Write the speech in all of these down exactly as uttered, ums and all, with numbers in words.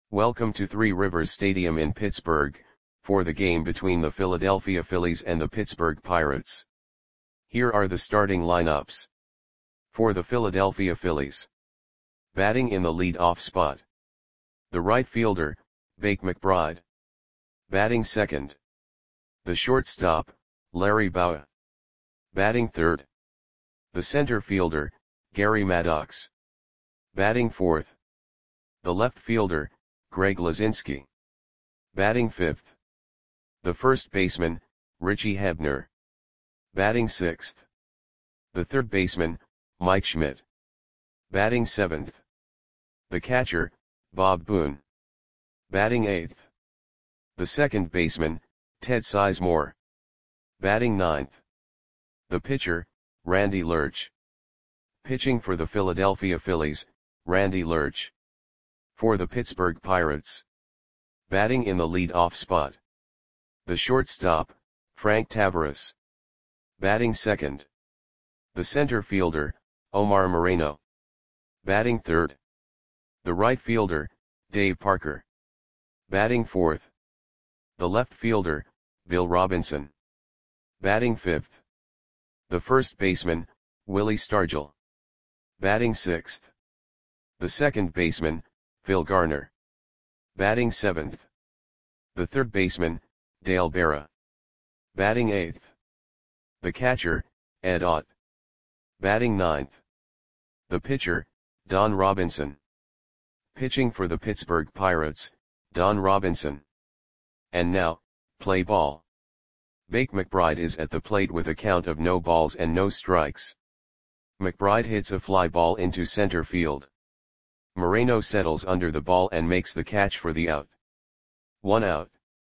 Welcome to Three Rivers Stadium in Pittsburgh, for the game between the Philadelphia Phillies and the Pittsburgh Pirates. Here are the starting lineups. For the Philadelphia Phillies. Batting in the lead-off spot. The right fielder, Bake McBride. Batting second. The shortstop, Larry Bowa. Batting third. The center fielder, Gary Maddox. Batting fourth. The left fielder, Greg Luzinski. Batting fifth. The first baseman, Richie Hebner. Batting sixth. The third baseman, Mike Schmidt. Batting seventh. The catcher, Bob Boone. Batting eighth. The second baseman, Ted Sizemore. Batting ninth. The pitcher, Randy Lerch. Pitching for the Philadelphia Phillies, Randy Lerch. For the Pittsburgh Pirates. Batting in the lead-off spot. The shortstop, Frank Taveras. Batting second. The center fielder, Omar Moreno. Batting third. The right fielder, Dave Parker. Batting fourth. The left fielder, Bill Robinson. Batting fifth. The first baseman, Willie Stargell. Batting sixth. The second baseman, Phil Garner. Batting seventh. The third baseman, Dale Berra. Batting eighth. The catcher, Ed Ott. Batting ninth. The pitcher, Don Robinson. Pitching for the Pittsburgh Pirates, Don Robinson. And now, play ball. Bake McBride is at the plate with a count of no balls and no strikes. McBride hits a fly ball into center field. Moreno settles under the ball and makes the catch for the out. One out.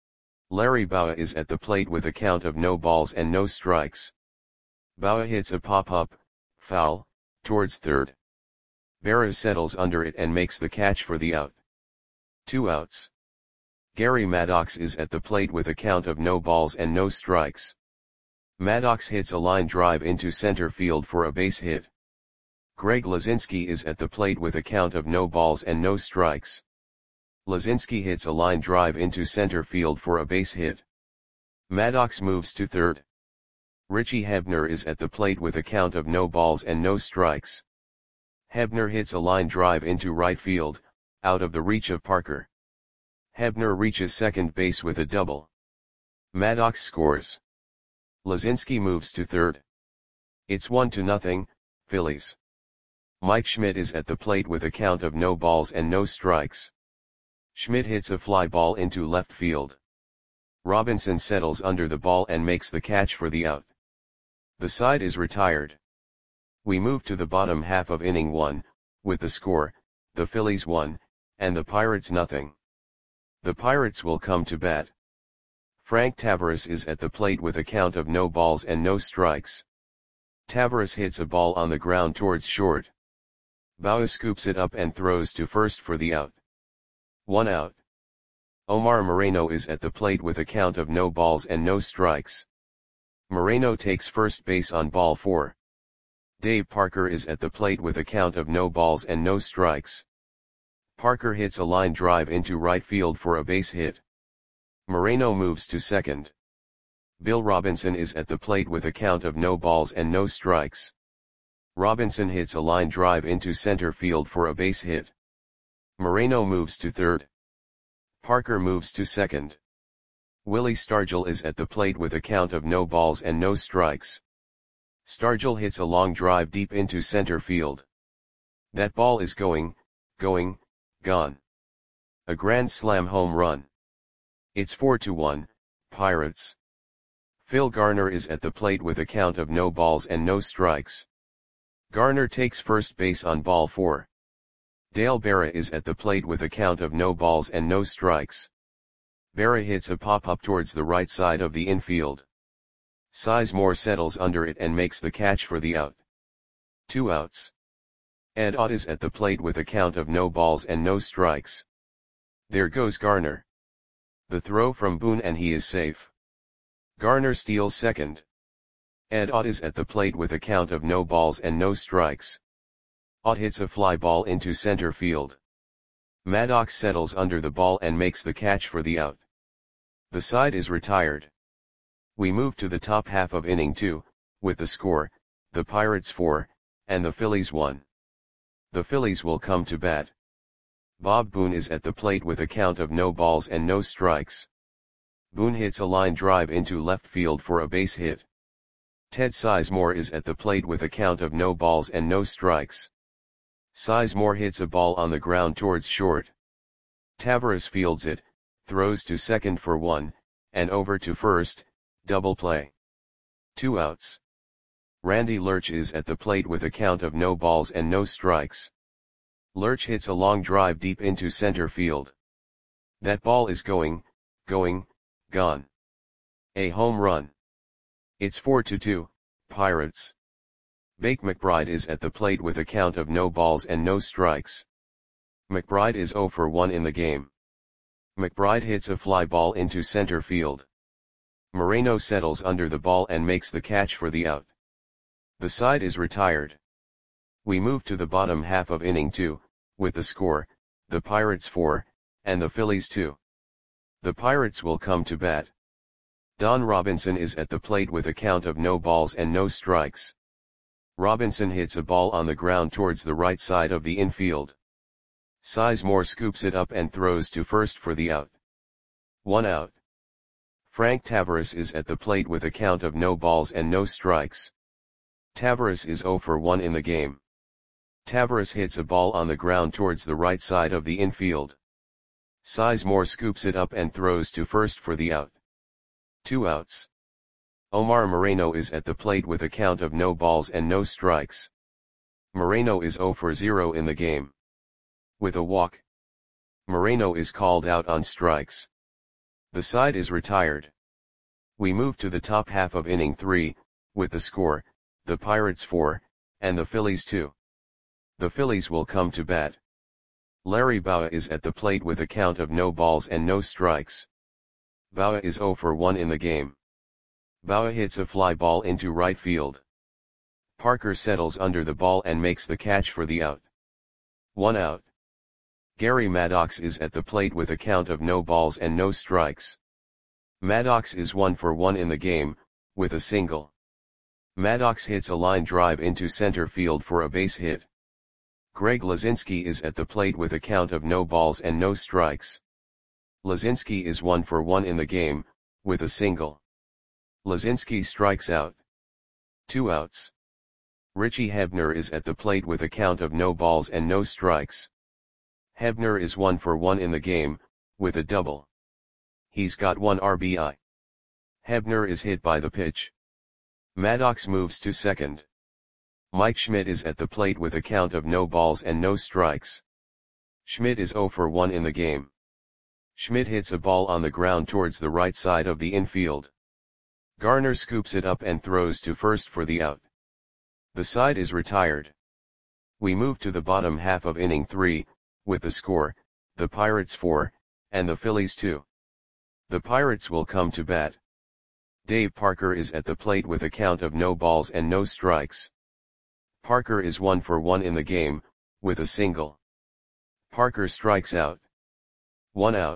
Larry Bowa is at the plate with a count of no balls and no strikes. Bowa hits a pop-up, foul, towards third. Berra settles under it and makes the catch for the out. Two outs. Gary Maddox is at the plate with a count of no balls and no strikes. Maddox hits a line drive into center field for a base hit. Greg Luzinski is at the plate with a count of no balls and no strikes. Luzinski hits a line drive into center field for a base hit. Maddox moves to third. Richie Hebner is at the plate with a count of no balls and no strikes. Hebner hits a line drive into right field, out of the reach of Parker. Hebner reaches second base with a double. Maddox scores. Luzinski moves to third. It's one to nothing, Phillies. Mike Schmidt is at the plate with a count of no balls and no strikes. Schmidt hits a fly ball into left field. Robinson settles under the ball and makes the catch for the out. The side is retired. We move to the bottom half of inning one, with the score, the Phillies one, and the Pirates nothing. The Pirates will come to bat. Frank Taveras is at the plate with a count of no balls and no strikes. Taveras hits a ball on the ground towards short. Bowa scoops it up and throws to first for the out. One out. Omar Moreno is at the plate with a count of no balls and no strikes. Moreno takes first base on ball four. Dave Parker is at the plate with a count of no balls and no strikes. Parker hits a line drive into right field for a base hit. Moreno moves to second. Bill Robinson is at the plate with a count of no balls and no strikes. Robinson hits a line drive into center field for a base hit. Moreno moves to third. Parker moves to second. Willie Stargell is at the plate with a count of no balls and no strikes. Stargell hits a long drive deep into center field. That ball is going, going, gone. A grand slam home run. It's four to one, Pirates. Phil Garner is at the plate with a count of no balls and no strikes. Garner takes first base on ball four. Dale Berra is at the plate with a count of no balls and no strikes. Berra hits a pop-up towards the right side of the infield. Sizemore settles under it and makes the catch for the out. Two outs. Ed Ott is at the plate with a count of no balls and no strikes. There goes Garner. The throw from Boone and he is safe. Garner steals second. Ed Ott is at the plate with a count of no balls and no strikes. Ott hits a fly ball into center field. Maddox settles under the ball and makes the catch for the out. The side is retired. We move to the top half of inning two, with the score, the Pirates four, and the Phillies one. The Phillies will come to bat. Bob Boone is at the plate with a count of no balls and no strikes. Boone hits a line drive into left field for a base hit. Ted Sizemore is at the plate with a count of no balls and no strikes. Sizemore hits a ball on the ground towards short. Taveras fields it, throws to second for one, and over to first, double play. Two outs. Randy Lerch is at the plate with a count of no balls and no strikes. Lerch hits a long drive deep into center field. That ball is going, going, gone. A home run. It's four to two, Pirates. Bake McBride is at the plate with a count of no balls and no strikes. McBride is zero for one in the game. McBride hits a fly ball into center field. Moreno settles under the ball and makes the catch for the out. The side is retired. We move to the bottom half of inning two, with the score, the Pirates four, and the Phillies two. The Pirates will come to bat. Don Robinson is at the plate with a count of no balls and no strikes. Robinson hits a ball on the ground towards the right side of the infield. Sizemore scoops it up and throws to first for the out. One out. Frank Taveras is at the plate with a count of no balls and no strikes. Taveras is zero for one in the game. Taveras hits a ball on the ground towards the right side of the infield. Sizemore scoops it up and throws to first for the out. Two outs. Omar Moreno is at the plate with a count of no balls and no strikes. Moreno is zero for zero in the game. With a walk, Moreno is called out on strikes. The side is retired. We move to the top half of inning three, with the score, the Pirates four, and the Phillies two. The Phillies will come to bat. Larry Bowa is at the plate with a count of no balls and no strikes. Bowa is zero for one in the game. Bowa hits a fly ball into right field. Parker settles under the ball and makes the catch for the out. One out. Gary Maddox is at the plate with a count of no balls and no strikes. Maddox is one for one in the game, with a single. Maddox hits a line drive into center field for a base hit. Greg Lazinski is at the plate with a count of no balls and no strikes. Lazinski is one for one in the game, with a single. Lazinski strikes out. Two outs. Richie Hebner is at the plate with a count of no balls and no strikes. Hebner is one for one in the game, with a double. He's got one R B I. Hebner is hit by the pitch. Maddox moves to second. Mike Schmidt is at the plate with a count of no balls and no strikes. Schmidt is zero for one in the game. Schmidt hits a ball on the ground towards the right side of the infield. Garner scoops it up and throws to first for the out. The side is retired. We move to the bottom half of inning three, with the score, the Pirates four, and the Phillies two. The Pirates will come to bat. Dave Parker is at the plate with a count of no balls and no strikes. Parker is one for one in the game, with a single. Parker strikes out. One out.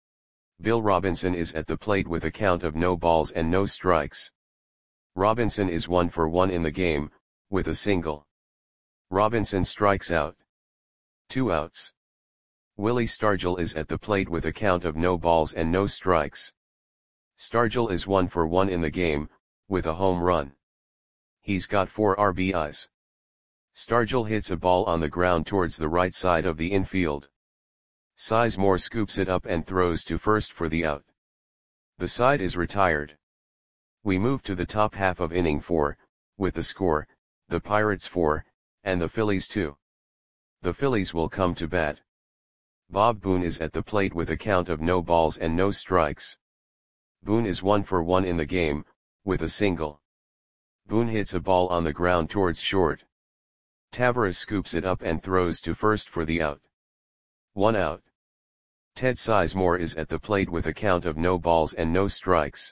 Bill Robinson is at the plate with a count of no balls and no strikes. Robinson is one for one in the game, with a single. Robinson strikes out. Two outs. Willie Stargell is at the plate with a count of no balls and no strikes. Stargell is one for one in the game, with a home run. He's got four R B Is. Stargell hits a ball on the ground towards the right side of the infield. Sizemore scoops it up and throws to first for the out. The side is retired. We move to the top half of inning four, with the score, the Pirates four, and the Phillies two. The Phillies will come to bat. Bob Boone is at the plate with a count of no balls and no strikes. Boone is one for one in the game, with a single. Boone hits a ball on the ground towards short. Taveras scoops it up and throws to first for the out. One out. Ted Sizemore is at the plate with a count of no balls and no strikes.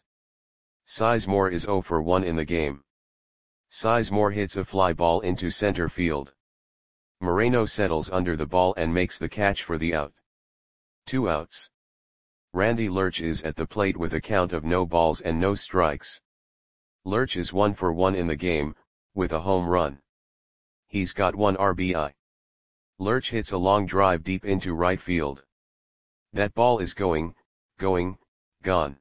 Sizemore is zero for one in the game. Sizemore hits a fly ball into center field. Moreno settles under the ball and makes the catch for the out. Two outs. Randy Lerch is at the plate with a count of no balls and no strikes. Lerch is one for one in the game, with a home run. He's got one R B I. Lerch hits a long drive deep into right field. That ball is going, going, gone.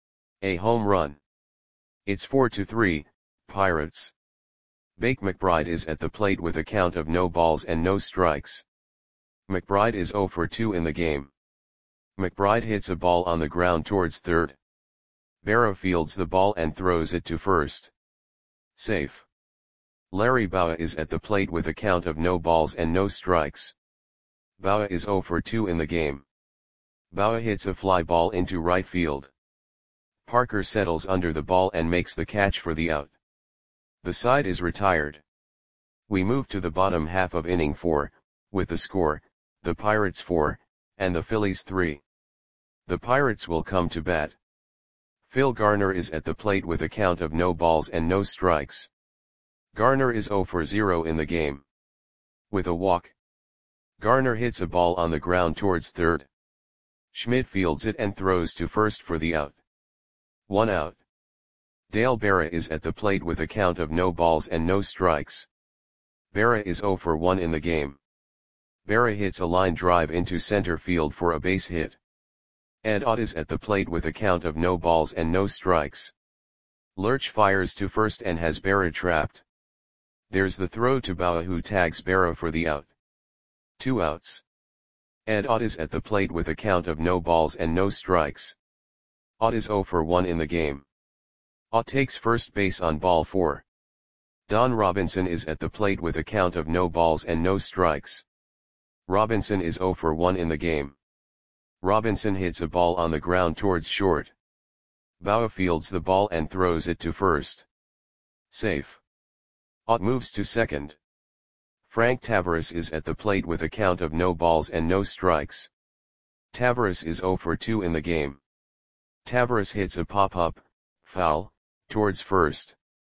A home run. It's four to three, Pirates. Bake McBride is at the plate with a count of no balls and no strikes. McBride is zero for two in the game. McBride hits a ball on the ground towards third. Berra fields the ball and throws it to first. Safe. Larry Bowa is at the plate with a count of no balls and no strikes. Bowa is zero for two in the game. Bowa hits a fly ball into right field. Parker settles under the ball and makes the catch for the out. The side is retired. We move to the bottom half of inning four, with the score, the Pirates four, and the Phillies three. The Pirates will come to bat. Phil Garner is at the plate with a count of no balls and no strikes. Garner is zero for zero in the game. With a walk. Garner hits a ball on the ground towards third. Schmidt fields it and throws to first for the out. One out. Dale Berra is at the plate with a count of no balls and no strikes. Berra is zero for one in the game. Berra hits a line drive into center field for a base hit. Ed Ott is at the plate with a count of no balls and no strikes. Lerch fires to first and has Berra trapped. There's the throw to Bowa, who tags Berra for the out. Two outs. Ed Ott is at the plate with a count of no balls and no strikes. Ott is zero for one in the game. Ott takes first base on ball four. Don Robinson is at the plate with a count of no balls and no strikes. Robinson is zero for one in the game. Robinson hits a ball on the ground towards short. Bowa fields the ball and throws it to first. Safe. Ott moves to second. Frank Taveras is at the plate with a count of no balls and no strikes. Taveras is zero for two in the game. Taveras hits a pop-up, foul, towards first.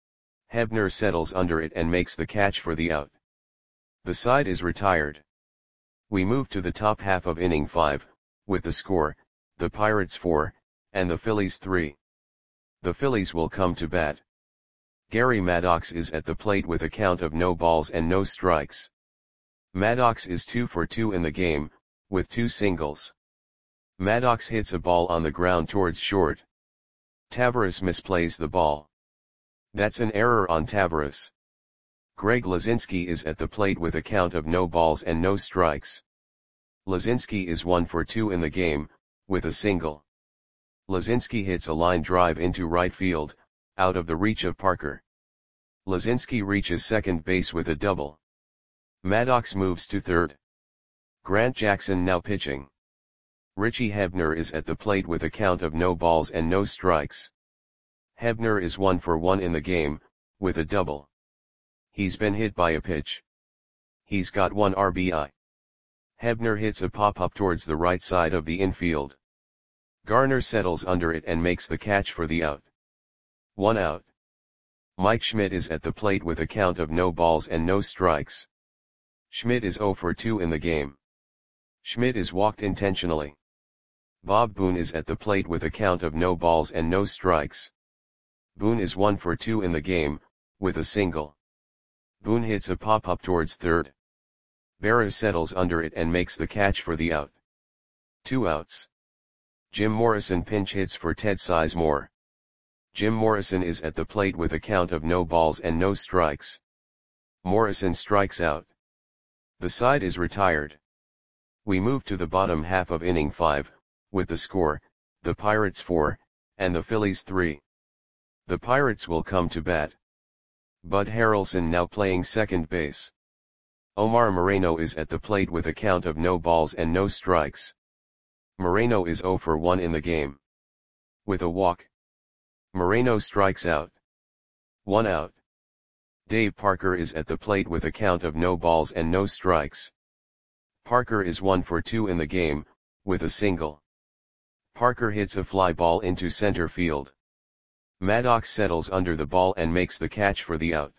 Hebner settles under it and makes the catch for the out. The side is retired. We move to the top half of inning five, with the score, the Pirates four, and the Phillies three. The Phillies will come to bat. Gary Maddox is at the plate with a count of no balls and no strikes. Maddox is two for two in the game, with two singles. Maddox hits a ball on the ground towards short. Taveras misplays the ball. That's an error on Taveras. Greg Lazinski is at the plate with a count of no balls and no strikes. Lazinski is one for two in the game, with a single. Lazinski hits a line drive into right field, out of the reach of Parker. Lazinski reaches second base with a double. Maddox moves to third. Grant Jackson now pitching. Richie Hebner is at the plate with a count of no balls and no strikes. Hebner is one for one in the game, with a double. He's been hit by a pitch. He's got one R B I. Hebner hits a pop-up towards the right side of the infield. Garner settles under it and makes the catch for the out. One out. Mike Schmidt is at the plate with a count of no balls and no strikes. Schmidt is zero for two in the game. Schmidt is walked intentionally. Bob Boone is at the plate with a count of no balls and no strikes. Boone is one for two in the game, with a single. Boone hits a pop-up towards third. Berra settles under it and makes the catch for the out. Two outs. Jim Morrison pinch hits for Ted Sizemore. Jim Morrison is at the plate with a count of no balls and no strikes. Morrison strikes out. The side is retired. We move to the bottom half of inning five, with the score, the Pirates four, and the Phillies three. The Pirates will come to bat. Bud Harrelson now playing second base. Omar Moreno is at the plate with a count of no balls and no strikes. Moreno is zero for one in the game. With a walk. Moreno strikes out. One out. Dave Parker is at the plate with a count of no balls and no strikes. Parker is one for two in the game, with a single. Parker hits a fly ball into center field. Maddox settles under the ball and makes the catch for the out.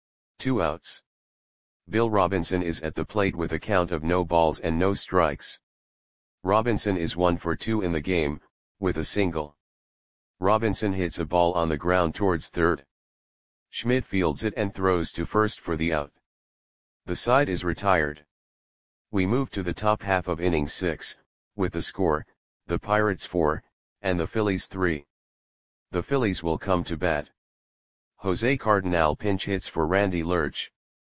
Two outs. Bill Robinson is at the plate with a count of no balls and no strikes. Robinson is one for two in the game, with a single. Robinson hits a ball on the ground towards third. Schmidt fields it and throws to first for the out. The side is retired. We move to the top half of inning six, with the score, the Pirates four, and the Phillies three. The Phillies will come to bat. Jose Cardenal pinch hits for Randy Lurch.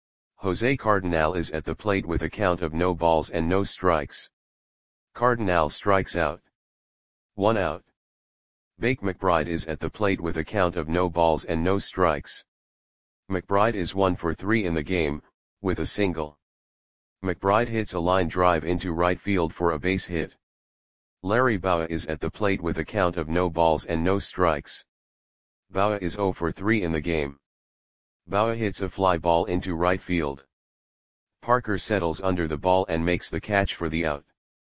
Jose Cardenal is at the plate with a count of no balls and no strikes. Cardenal strikes out. One out. Bake McBride is at the plate with a count of no balls and no strikes. McBride is one for three in the game, with a single. McBride hits a line drive into right field for a base hit. Larry Bowa is at the plate with a count of no balls and no strikes. Bowa is zero for three in the game. Bowa hits a fly ball into right field. Parker settles under the ball and makes the catch for the out.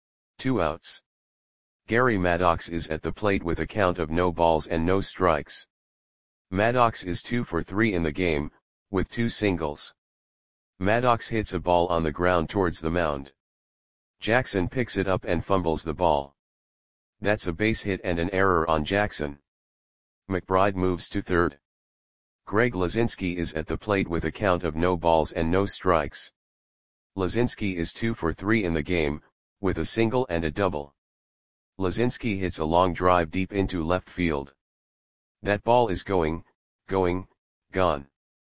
Two outs. Gary Maddox is at the plate with a count of no balls and no strikes. Maddox is two for three in the game, with two singles. Maddox hits a ball on the ground towards the mound. Jackson picks it up and fumbles the ball. That's a base hit and an error on Jackson. McBride moves to third. Greg Lazinski is at the plate with a count of no balls and no strikes. Lazinski is two for three in the game, with a single and a double. Lazinski hits a long drive deep into left field. That ball is going, going, gone.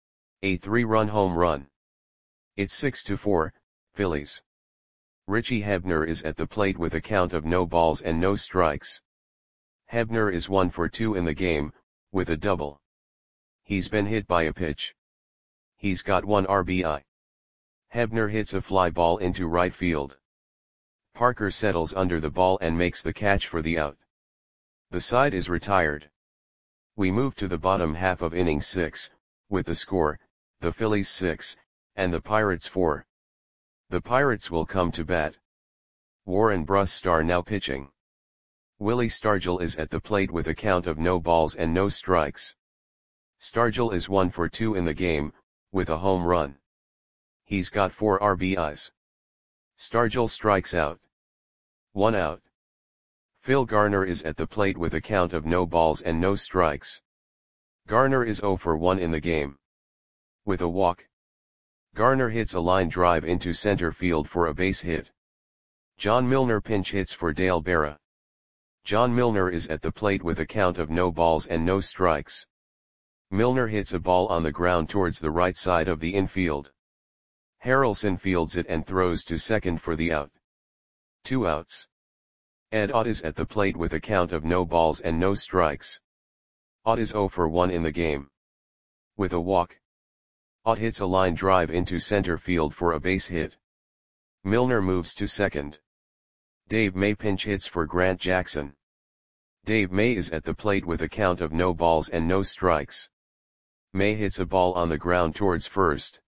A three-run home run. It's six to four, Phillies. Richie Hebner is at the plate with a count of no balls and no strikes. Hebner is one for two in the game, with a double. He's been hit by a pitch. He's got one R B I. Hebner hits a fly ball into right field. Parker settles under the ball and makes the catch for the out. The side is retired. We move to the bottom half of inning six, with the score, the Phillies six, and the Pirates four. The Pirates will come to bat. Warren Brustar now pitching. Willie Stargell is at the plate with a count of no balls and no strikes. Stargell is one for two in the game, with a home run. He's got four R B Is. Stargell strikes out. One out. Phil Garner is at the plate with a count of no balls and no strikes. Garner is zero for one in the game. With a walk. Garner hits a line drive into center field for a base hit. John Milner pinch hits for Dale Berra. John Milner is at the plate with a count of no balls and no strikes. Milner hits a ball on the ground towards the right side of the infield. Harrelson fields it and throws to second for the out. Two outs. Ed Ott is at the plate with a count of no balls and no strikes. Ott is zero for one in the game. With a walk. Ott hits a line drive into center field for a base hit. Milner moves to second. Dave May pinch hits for Grant Jackson. Dave May is at the plate with a count of no balls and no strikes. May hits a ball on the ground towards first.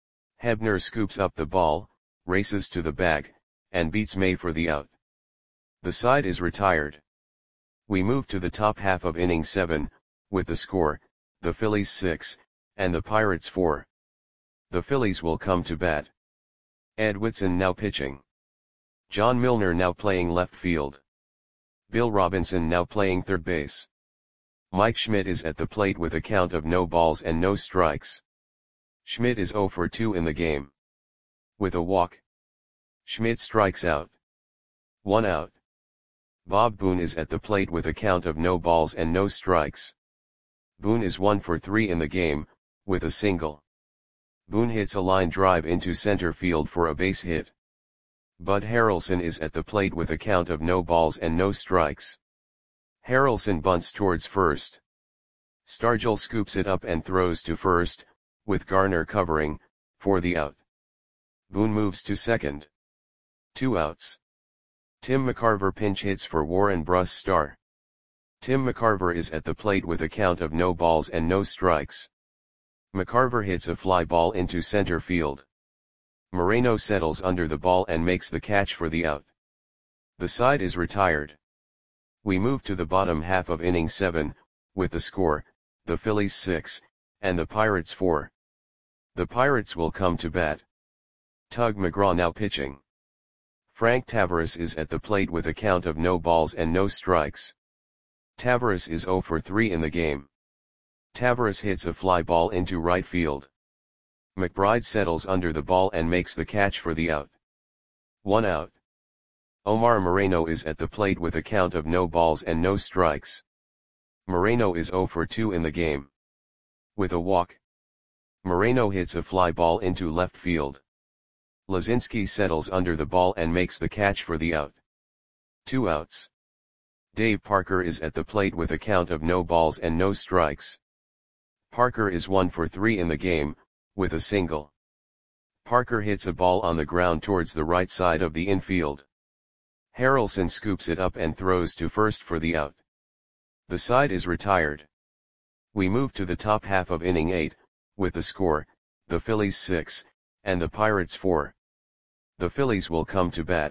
Hebner scoops up the ball, races to the bag, and beats May for the out. The side is retired. We move to the top half of inning seven, with the score, the Phillies six, and the Pirates four. The Phillies will come to bat. Ed Whitson now pitching. John Milner now playing left field. Bill Robinson now playing third base. Mike Schmidt is at the plate with a count of no balls and no strikes. Schmidt is zero for two in the game. With a walk. Schmidt strikes out. One out. Bob Boone is at the plate with a count of no balls and no strikes. Boone is one for three in the game, with a single. Boone hits a line drive into center field for a base hit. Bud Harrelson is at the plate with a count of no balls and no strikes. Harrelson bunts towards first. Stargell scoops it up and throws to first, with Garner covering, for the out. Boone moves to second. Two outs. Tim McCarver pinch hits for Warren Brustar. Tim McCarver is at the plate with a count of no balls and no strikes. McCarver hits a fly ball into center field. Moreno settles under the ball and makes the catch for the out. The side is retired. We move to the bottom half of inning seven, with the score, the Phillies six, and the Pirates four. The Pirates will come to bat. Tug McGraw now pitching. Frank Tavares is at the plate with a count of no balls and no strikes. Tavares is zero for three in the game. Tavares hits a fly ball into right field. McBride settles under the ball and makes the catch for the out. One out. Omar Moreno is at the plate with a count of no balls and no strikes. Moreno is zero for two in the game. With a walk, Moreno hits a fly ball into left field. Lazinski settles under the ball and makes the catch for the out. Two outs. Dave Parker is at the plate with a count of no balls and no strikes. Parker is one for three in the game, with a single. Parker hits a ball on the ground towards the right side of the infield. Harrelson scoops it up and throws to first for the out. The side is retired. We move to the top half of inning eight, with the score, the Phillies six, and the Pirates four. The Phillies will come to bat.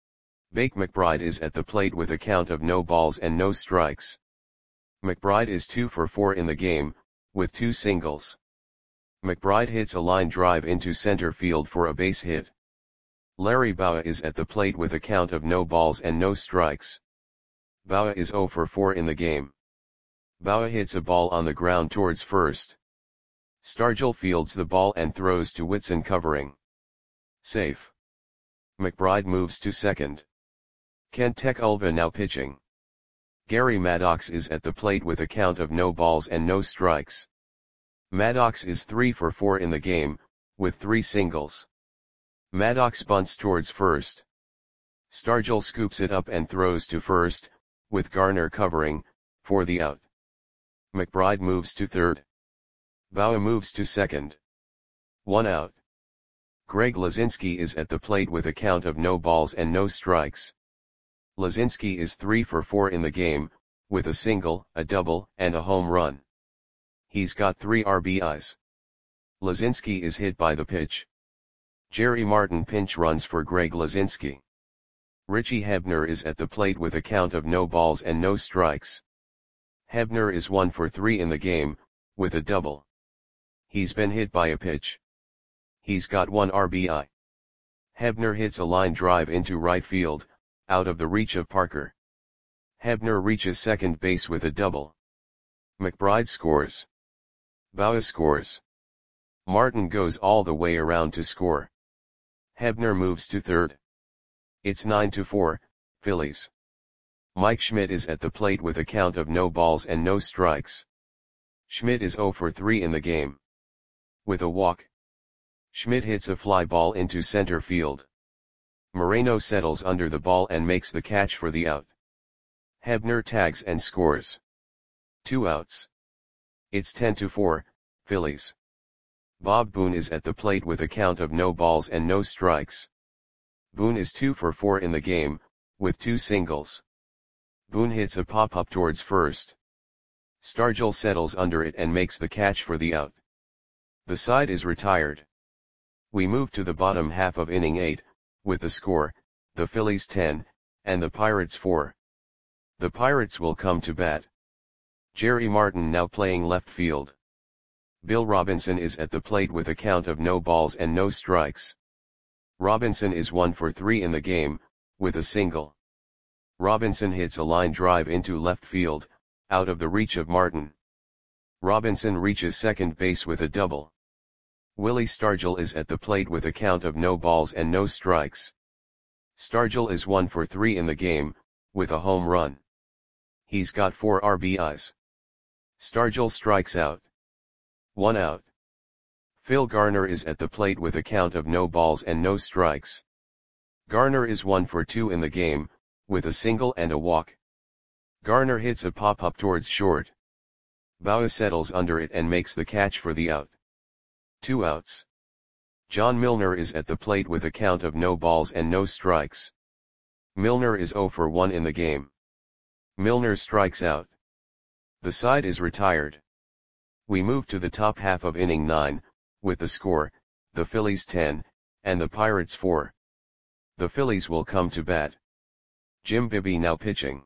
Bake McBride is at the plate with a count of no balls and no strikes. McBride is two for four in the game, with two singles. McBride hits a line drive into center field for a base hit. Larry Bowa is at the plate with a count of no balls and no strikes. Bowa is zero for four in the game. Bowa hits a ball on the ground towards first. Stargell fields the ball and throws to Whitson covering. Safe. McBride moves to second. Kent Tekulve now pitching. Gary Maddox is at the plate with a count of no balls and no strikes. Maddox is three for four in the game, with three singles. Maddox bunts towards first. Stargell scoops it up and throws to first, with Garner covering, for the out. McBride moves to third. Bowa moves to second. One out. Greg Lazinski is at the plate with a count of no balls and no strikes. Lazinski is three for four in the game, with a single, a double, and a home run. He's got three R B Is. Lazinski is hit by the pitch. Jerry Martin pinch runs for Greg Lazinski. Richie Hebner is at the plate with a count of no balls and no strikes. Hebner is one for three in the game, with a double. He's been hit by a pitch. He's got one R B I. Hebner hits a line drive into right field, out of the reach of Parker. Hebner reaches second base with a double. McBride scores. Bowa scores. Martin goes all the way around to score. Hebner moves to third. It's nine to four, Phillies. Mike Schmidt is at the plate with a count of no balls and no strikes. Schmidt is zero for three in the game. With a walk, Schmidt hits a fly ball into center field. Moreno settles under the ball and makes the catch for the out. Hebner tags and scores. Two outs. It's ten to four, Phillies. Bob Boone is at the plate with a count of no balls and no strikes. Boone is two for four in the game, with two singles. Boone hits a pop-up towards first. Stargell settles under it and makes the catch for the out. The side is retired. We move to the bottom half of inning eight, with the score, the Phillies ten, and the Pirates four. The Pirates will come to bat. Jerry Martin now playing left field. Bill Robinson is at the plate with a count of no balls and no strikes. Robinson is one for three in the game, with a single. Robinson hits a line drive into left field, out of the reach of Martin. Robinson reaches second base with a double. Willie Stargell is at the plate with a count of no balls and no strikes. Stargell is one for three in the game, with a home run. He's got four R B Is. Stargell strikes out. One out. Phil Garner is at the plate with a count of no balls and no strikes. Garner is one for two in the game, with a single and a walk. Garner hits a pop-up towards short. Bowa settles under it and makes the catch for the out. Two outs. John Milner is at the plate with a count of no balls and no strikes. Milner is zero for one in the game. Milner strikes out. The side is retired. We move to the top half of inning nine, with the score, the Phillies ten, and the Pirates four. The Phillies will come to bat. Jim Bibby now pitching.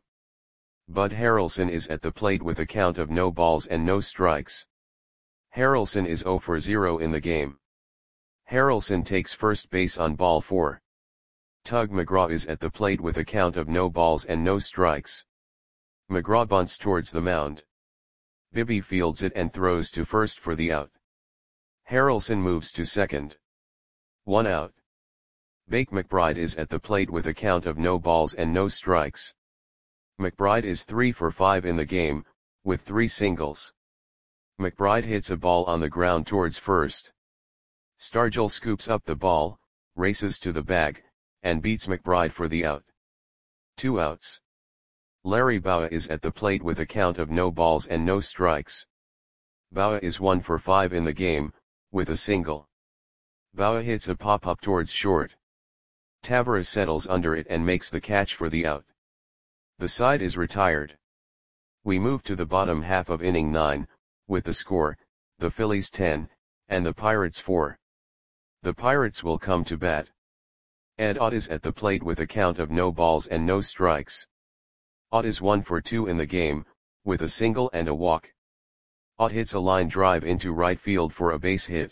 Bud Harrelson is at the plate with a count of no balls and no strikes. Harrelson is zero for zero in the game. Harrelson takes first base on ball four. Tug McGraw is at the plate with a count of no balls and no strikes. McGraw bunts towards the mound. Bibby fields it and throws to first for the out. Harrelson moves to second. One out. Bake McBride is at the plate with a count of no balls and no strikes. McBride is three for five in the game, with three singles. McBride hits a ball on the ground towards first. Stargell scoops up the ball, races to the bag, and beats McBride for the out. Two outs. Larry Bowa is at the plate with a count of no balls and no strikes. Bowa is one for five in the game, with a single. Bowa hits a pop-up towards short. Taveras settles under it and makes the catch for the out. The side is retired. We move to the bottom half of inning nine, with the score, the Phillies ten, and the Pirates four. The Pirates will come to bat. Ed Ott is at the plate with a count of no balls and no strikes. Ott is one for two in the game, with a single and a walk. Ott hits a line drive into right field for a base hit.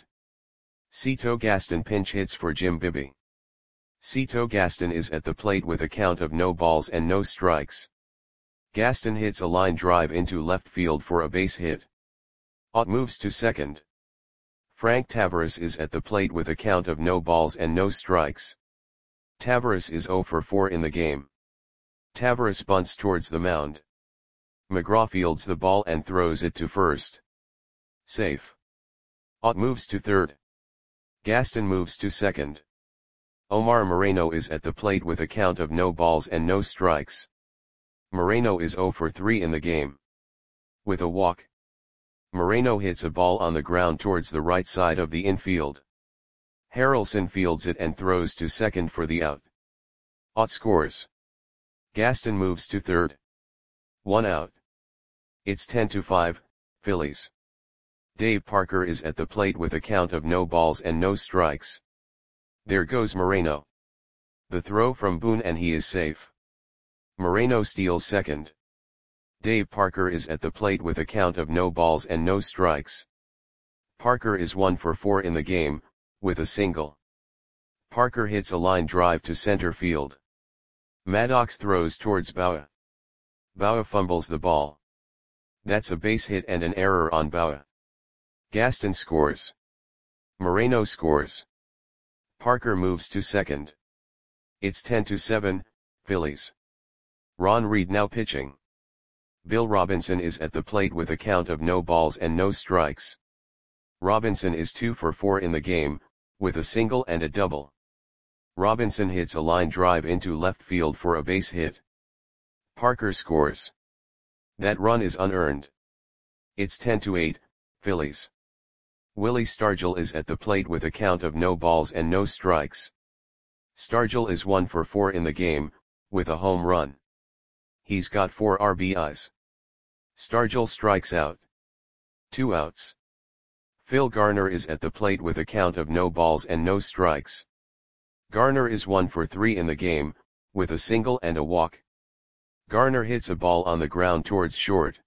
Cito Gaston pinch hits for Jim Bibby. Cito Gaston is at the plate with a count of no balls and no strikes. Gaston hits a line drive into left field for a base hit. Ott moves to second. Frank Taveras is at the plate with a count of no balls and no strikes. Taveras is zero for four in the game. Taveras bunts towards the mound. McGraw fields the ball and throws it to first. Safe. Ott moves to third. Gaston moves to second. Omar Moreno is at the plate with a count of no balls and no strikes. Moreno is zero for three in the game. With a walk. Moreno hits a ball on the ground towards the right side of the infield. Harrelson fields it and throws to second for the out. Ott scores. Gaston moves to third. One out. It's ten to five, Phillies. Dave Parker is at the plate with a count of no balls and no strikes. There goes Moreno. The throw from Boone and he is safe. Moreno steals second. Dave Parker is at the plate with a count of no balls and no strikes. Parker is one for four in the game, with a single. Parker hits a line drive to center field. Maddox throws towards Bowa. Bowa fumbles the ball. That's a base hit and an error on Bowa. Gaston scores. Moreno scores. Parker moves to second. It's ten to seven, Phillies. Ron Reed now pitching. Bill Robinson is at the plate with a count of no balls and no strikes. Robinson is two for four in the game, with a single and a double. Robinson hits a line drive into left field for a base hit. Parker scores. That run is unearned. It's ten to eight, Phillies. Willie Stargell is at the plate with a count of no balls and no strikes. Stargell is one for four in the game, with a home run. He's got four R B Is. Stargell strikes out. Two outs. Phil Garner is at the plate with a count of no balls and no strikes. Garner is one for three in the game, with a single and a walk. Garner hits a ball on the ground towards short.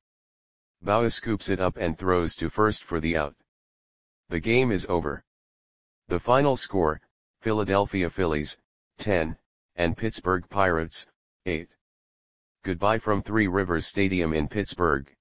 Bowa scoops it up and throws to first for the out. The game is over. The final score, Philadelphia Phillies, ten, and Pittsburgh Pirates, eight. Goodbye from Three Rivers Stadium in Pittsburgh.